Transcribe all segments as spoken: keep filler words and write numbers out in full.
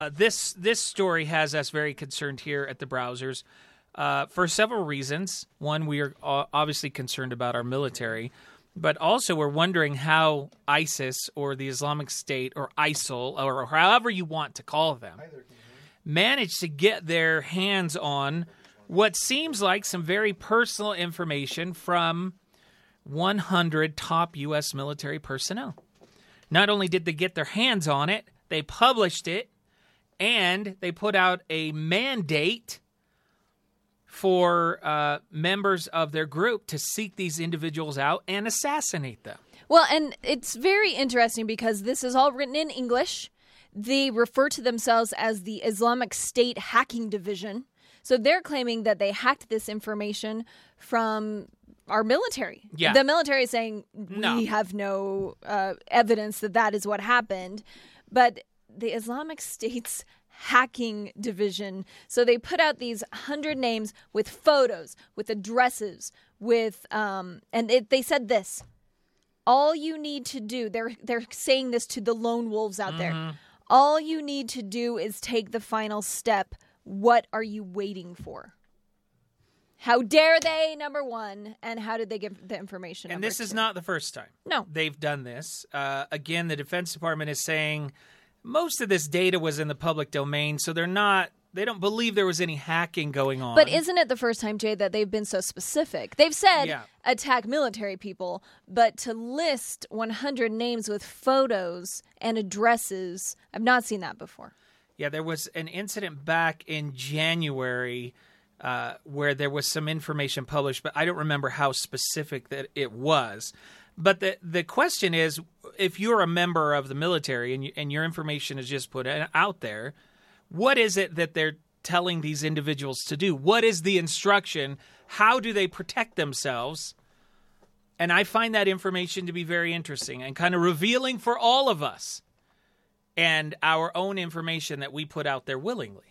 Uh, this this story has us very concerned here at the Browsers uh, for several reasons. One, we are obviously concerned about our military, but also we're wondering how ISIS or the Islamic State or ISIL or however you want to call them managed to get their hands on what seems like some very personal information from one hundred top U S military personnel. Not only did they get their hands on it, they published it, and they put out a mandate for uh, members of their group to seek these individuals out and assassinate them. Well, and it's very interesting because this is all written in English. They refer to themselves as the Islamic State Hacking Division. So they're claiming that they hacked this information from our military. Yeah. The military is saying we No. have no uh, evidence that that is what happened. But the Islamic State's hacking division. So they put out these hundred names with photos, with addresses, with um, and it, they said this: all you need to do. They're they're saying this to the lone wolves out there. Mm-hmm. All you need to do is take the final step. What are you waiting for? How dare they, number one, and how did they get the information? And number this is two? not the first time. No. They've done this. Uh, again, the Defense Department is saying most of this data was in the public domain, so they're not, they don't believe there was any hacking going on. But isn't it the first time, Jay, that they've been so specific? They've said Yeah. attack military people, but to list one hundred names with photos and addresses, I've not seen that before. Yeah, there was an incident back in January uh, where there was some information published, but I don't remember how specific that it was. But the the question is, if you're a member of the military and you, and your information is just put out there, what is it that they're telling these individuals to do? What is the instruction? How do they protect themselves? And I find that information to be very interesting and kind of revealing for all of us and our own information that we put out there willingly.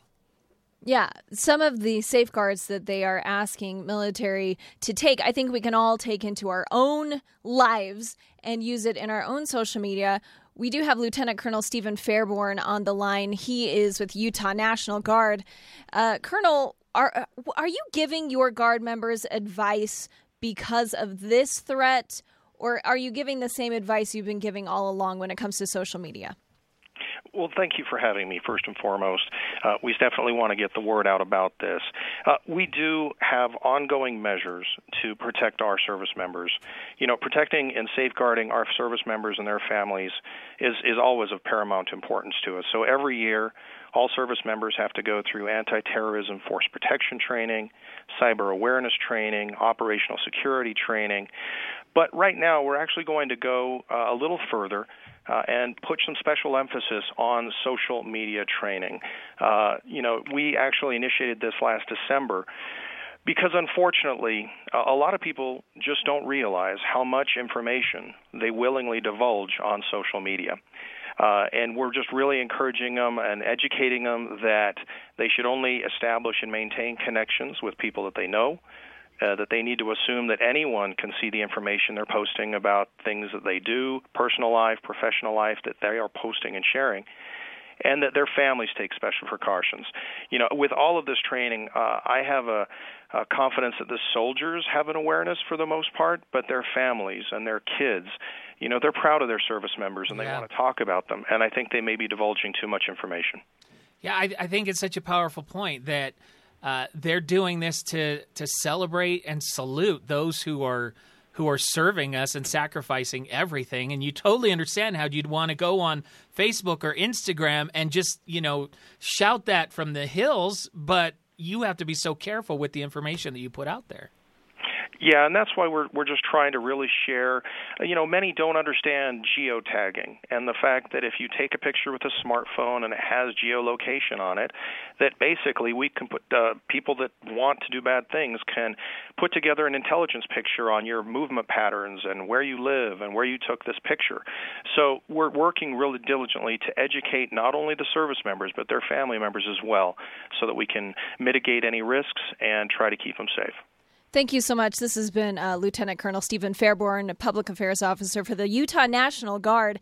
Yeah, some of the safeguards that they are asking military to take, I think we can all take into our own lives and use it in our own social media. We do have Lieutenant Colonel Stephen Fairborn on the line. He is with Utah National Guard. Uh, Colonel, are are you giving your Guard members advice because of this threat, or are you giving the same advice you've been giving all along when it comes to social media? Well, thank you for having me, first and foremost. Uh, we definitely want to get the word out about this. Uh, we do have ongoing measures to protect our service members. You know, protecting and safeguarding our service members and their families is, is always of paramount importance to us. So every year, all service members have to go through anti-terrorism force protection training, cyber awareness training, operational security training. But right now, we're actually going to go uh, a little further uh, and put some special emphasis on social media training. Uh, you know, we actually initiated this last December because, unfortunately, a lot of people just don't realize how much information they willingly divulge on social media. Uh, and we're just really encouraging them and educating them that they should only establish and maintain connections with people that they know, uh, that they need to assume that anyone can see the information they're posting about things that they do, personal life, professional life, that they are posting and sharing, and that their families take special precautions. You know, with all of this training, uh, I have a, a confidence that the soldiers have an awareness for the most part, but their families and their kids, you know, they're proud of their service members and Yeah. they want to talk about them, and I think they may be divulging too much information. Yeah, I, I think it's such a powerful point that uh, they're doing this to to celebrate and salute those who are who are serving us and sacrificing everything. And you totally understand how you'd want to go on Facebook or Instagram and just, you know, shout that from the hills, but you have to be so careful with the information that you put out there. Yeah, and that's why we're we're just trying to really share. You know, many don't understand geotagging and the fact that if you take a picture with a smartphone and it has geolocation on it, that basically we can put uh, people that want to do bad things can put together an intelligence picture on your movement patterns and where you live and where you took this picture. So we're working really diligently to educate not only the service members but their family members as well, so that we can mitigate any risks and try to keep them safe. Thank you so much. This has been uh, Lieutenant Colonel Stephen Fairborn, Public Affairs Officer for the Utah National Guard.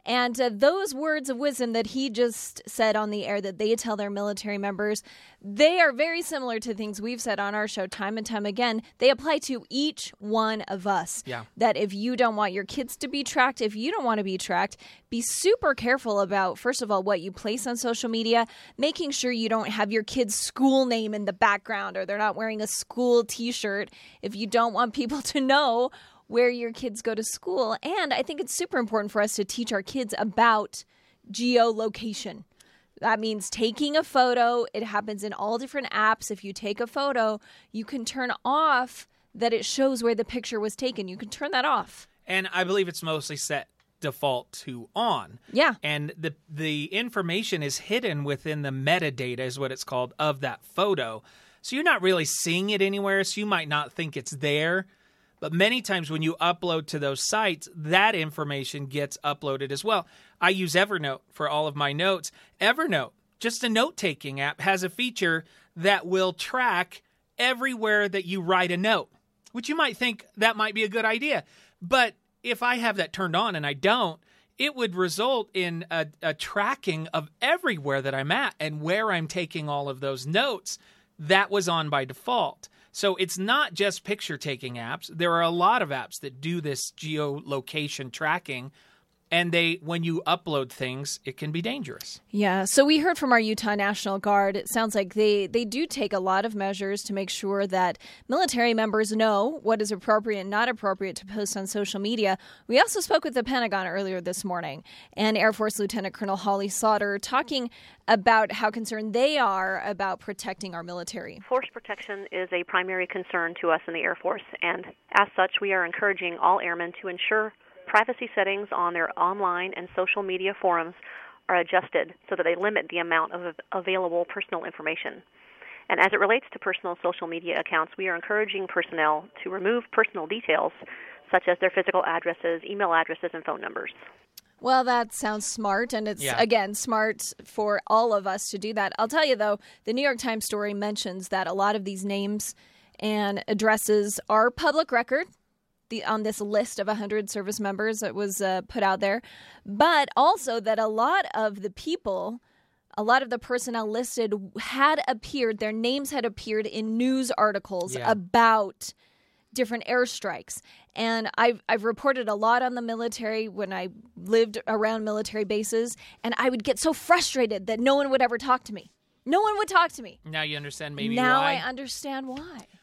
And uh, those words of wisdom that he just said on the air that they tell their military members, they are very similar to things we've said on our show time and time again. They apply to each one of us. Yeah. That if you don't want your kids to be tracked, if you don't want to be tracked, be super careful about, first of all, what you place on social media, making sure you don't have your kid's school name in the background or they're not wearing a school t-shirt if you don't want people to know where your kids go to school. And I think it's super important for us to teach our kids about geolocation. That means taking a photo. It happens in all different apps. If you take a photo, you can turn off that it shows where the picture was taken. You can turn that off. And I believe it's mostly set default to on. Yeah. And the the information is hidden within the metadata, is what it's called, of that photo. So you're not really seeing it anywhere, so you might not think it's there. But many times when you upload to those sites, that information gets uploaded as well. I use Evernote for all of my notes. Evernote, just a note-taking app, has a feature that will track everywhere that you write a note, which you might think that might be a good idea. But if I have that turned on and I don't, it would result in a, a tracking of everywhere that I'm at and where I'm taking all of those notes. That was on by default. So it's not just picture-taking apps. There are a lot of apps that do this geolocation tracking, and they, when you upload things, it can be dangerous. Yeah, so we heard from our Utah National Guard. It sounds like they, they do take a lot of measures to make sure that military members know what is appropriate and not appropriate to post on social media. We also spoke with the Pentagon earlier this morning, and Air Force Lieutenant Colonel Holly Sauter talking about how concerned they are about protecting our military. Force protection is a primary concern to us in the Air Force, and as such, we are encouraging all airmen to ensure privacy settings on their online and social media forums are adjusted so that they limit the amount of available personal information. And as it relates to personal social media accounts, we are encouraging personnel to remove personal details such as their physical addresses, email addresses, and phone numbers. Well, that sounds smart, and it's, yeah. again, smart for all of us to do that. I'll tell you, though, the New York Times story mentions that a lot of these names and addresses are public record. The, on this list of one hundred service members that was uh, put out there, but also that a lot of the people, a lot of the personnel listed had appeared, their names had appeared in news articles yeah. about different airstrikes. And I've, I've reported a lot on the military when I lived around military bases, and I would get so frustrated that no one would ever talk to me. No one would talk to me. Now you understand maybe now why. I understand why.